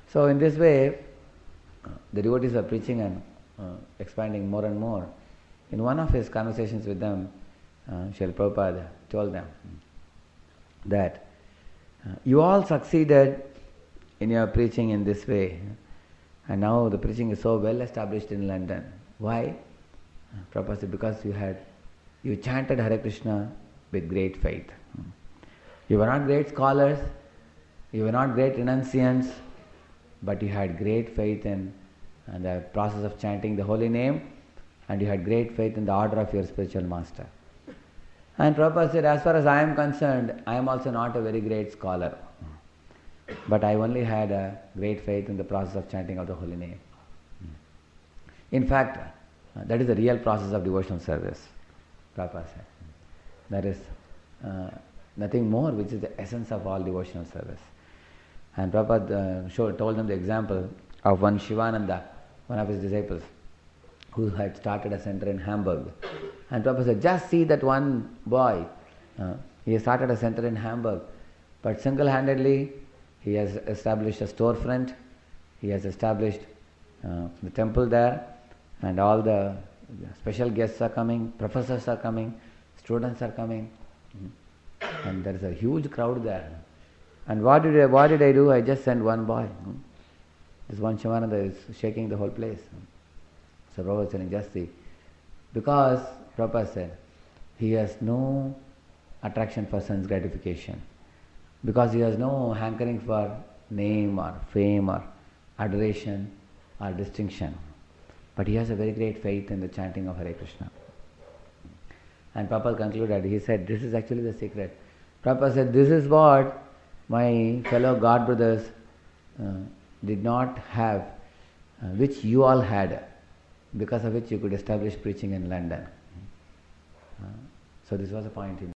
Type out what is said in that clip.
So in this way, the devotees are preaching and expanding more and more. In one of his conversations with them, Srila Prabhupada told them that you all succeeded in your preaching in this way, and now the preaching is so well established in London. Why? Prabhupada said, because you chanted Hare Krishna with great faith. You were not great scholars, you were not great renunciants, but you had great faith in the process of chanting the holy name, and you had great faith in the order of your spiritual master. And Prabhupada said, as far as I am concerned, I am also not a very great scholar, but I only had a great faith in the process of chanting of the holy name. In fact, that is the real process of devotional service, Prabhupada said. There is nothing more, which is the essence of all devotional service. And Prabhupada told them the example of one Shivananda, one of his disciples, who had started a center in Hamburg. And Prabhupada said, just see that one boy, he has started a center in Hamburg, but single-handedly he has established a storefront, he has established the temple there, and all the special guests are coming, professors are coming, students are coming, and there is a huge crowd there. And what did I do? I just sent one boy. This one Shivananda is shaking the whole place. So Prabhupada was saying, just see. Because Prabhupada said, he has no attraction for sense gratification. Because he has no hankering for name or fame or adoration or distinction. But he has a very great faith in the chanting of Hare Krishna. And Prabhupada concluded, he said, this is actually the secret. Prabhupada said, this is what my fellow God brothers did not have, which you all had, because of which you could establish preaching in London. So this was a point in